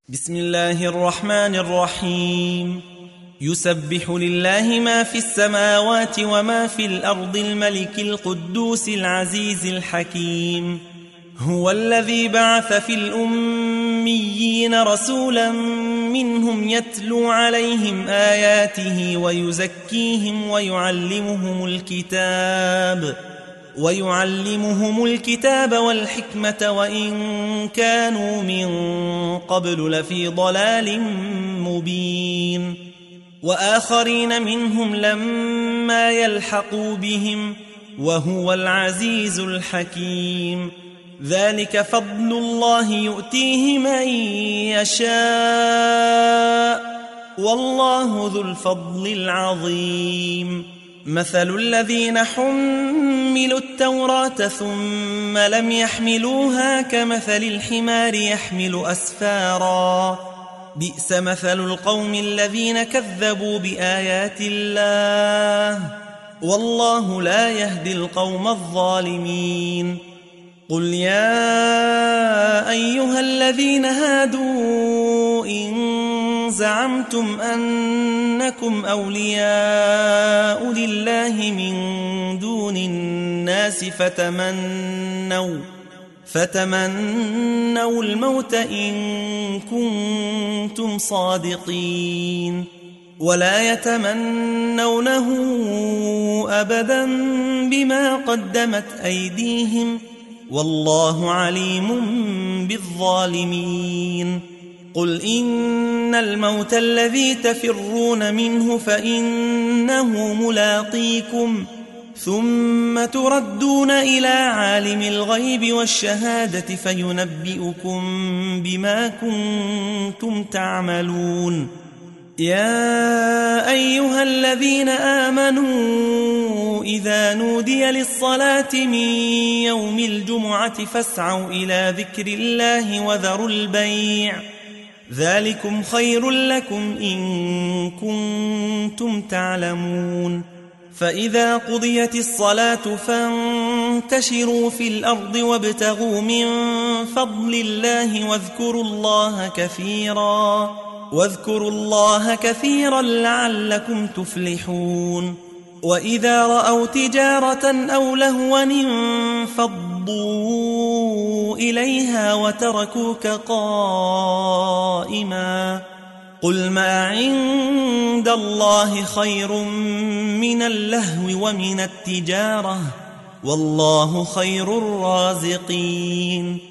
بسم الله الرحمن الرحيم. يسبح لله ما في السماوات وما في الأرض الملك القدوس العزيز الحكيم. هو الذي بعث في الأميين رسولا منهم يتلو عليهم آياته ويزكيهم ويعلمهم الكتاب والحكمة وإن كانوا من قبل لفي ضلال مبين. وآخرين منهم لما يلحقوا بهم وهو العزيز الحكيم. ذلك فضل الله يؤتيه من يشاء والله ذو الفضل العظيم. مثل الذين حملوا التوراة ثم لم يحملوها كمثل الحمار يحمل أسفارا بئس مثل القوم الذين كذبوا بآيات الله والله لا يهدي القوم الظالمين. قل يا أيها الذين هادوا إن زعمتم أنكم أولياء لله من دون الناس فتمنوا الموت إن كنتم صادقين ولا يتمنونه أبدا بما قدمت أيديهم والله عليم بالظالمين. قل إن الموت الذي تفرون منه فإنه ملاقيكم ثم تردون إلى عالم الغيب والشهادة فينبئكم بما كنتم تعملون. يا أيها الذين آمنوا إذا نودي للصلاة من يوم الجمعة فاسعوا إلى ذكر الله وذروا البيع ذلكم خير لكم إن كنتم تعلمون. فإذا قضيت الصلاة فانتشروا في الأرض وابتغوا من فضل الله واذكروا الله كثيرا لعلكم تفلحون. وإذا رأوا تجارة أو لهوا انفضوا إليها وتركوك قائما قل ما عند الله خير من اللهو ومن التجارة والله خير الرازقين.